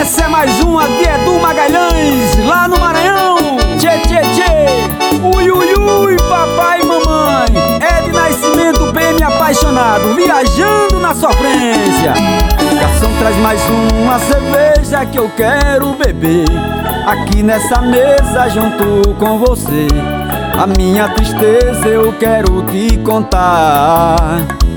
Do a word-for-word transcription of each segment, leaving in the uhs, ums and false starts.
Essa é mais uma de Edu Magalhães, lá no Maranhão. Tchê, tchê, tchê. Ui, ui, ui, papai e mamãe. É de Nascimento, bem me apaixonado, viajando na sofrência. Garçom, traz mais uma cerveja que eu quero beber. Aqui nessa mesa junto com você, a minha tristeza eu quero te contar.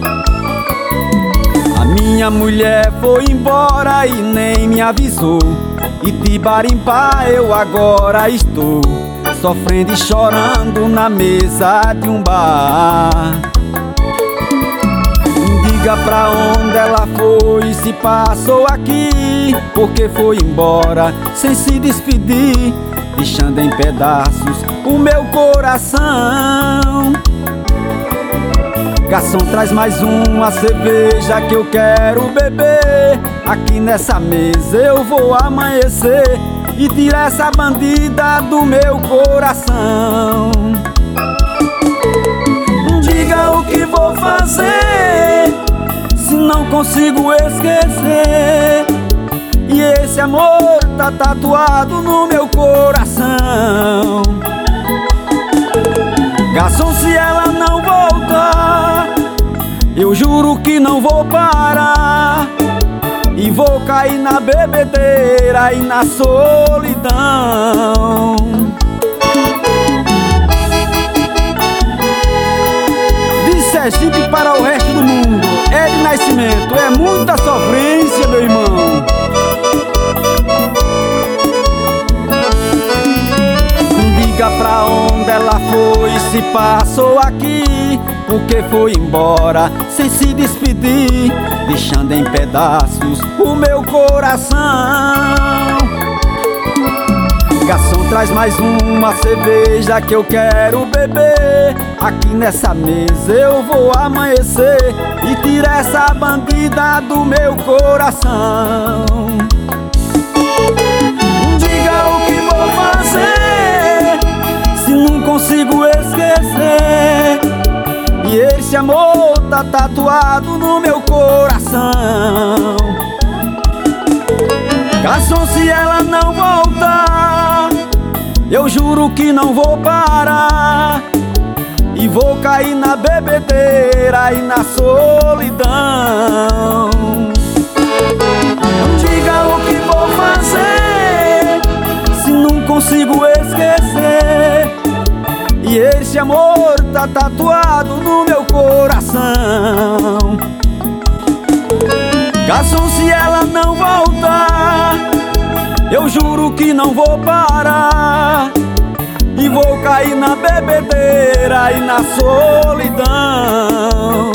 A minha mulher foi embora e nem me avisou, e de Barimpá eu agora estou sofrendo e chorando na mesa de um bar. Diga pra onde ela foi, se passou aqui, porque foi embora sem se despedir, deixando em pedaços o meu coração. Garçom, traz mais uma cerveja que eu quero beber. Aqui nessa mesa eu vou amanhecer e tirar essa bandida do meu coração. Diga o que vou fazer se não consigo esquecer, e esse amor tá tatuado no meu coração. Garçom, se ela não voltar, eu juro que não vou parar, e vou cair na bebedeira e na solidão. De Sergipe para o resto do mundo, é de Nascimento, é muita sofrência, meu irmão. Diga pra onde ela foi, se passou aqui, porque foi embora sem se despedir, deixando em pedaços o meu coração. Garçom, traz mais uma cerveja que eu quero beber. Aqui nessa mesa eu vou amanhecer e tirar essa bandida do meu coração. Diga o que vou fazer se não consigo esquecer, e esse amor tá tatuado no meu coração. Garçom, se ela não voltar, eu juro que não vou parar, e vou cair na bebedeira e na solidão. Diga o que vou fazer se não consigo esquecer, e esse amor tá tatuado no meu coração. Garçom, se ela não voltar, eu juro que não vou parar, e vou cair na bebedeira e na solidão.